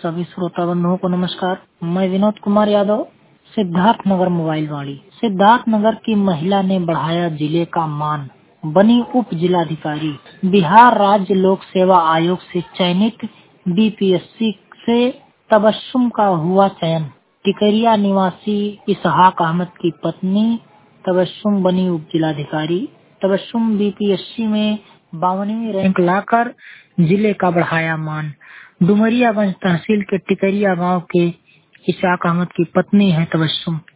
सभी श्रोता बंधुओं को नमस्कार। मैं विनोद कुमार यादव, सिद्धार्थ नगर मोबाइल वाली। सिद्धार्थ नगर की महिला ने बढ़ाया जिले का मान, बनी उप जिलाधिकारी। बिहार राज्य लोक सेवा आयोग से चयनित बीपीएससी से तबस्सुम का हुआ चयन। टिकरिया निवासी इसहाक अहमद की पत्नी तबस्सुम बनी उप जिलाधिकारी। तबस्सुम बीपीएससी में 52वीं रैंक लाकर जिले का बढ़ाया मान। डुमरियागंज तहसील के टिकरिया गांव के इसहाक अहमद की पत्नी है तबस्सुम।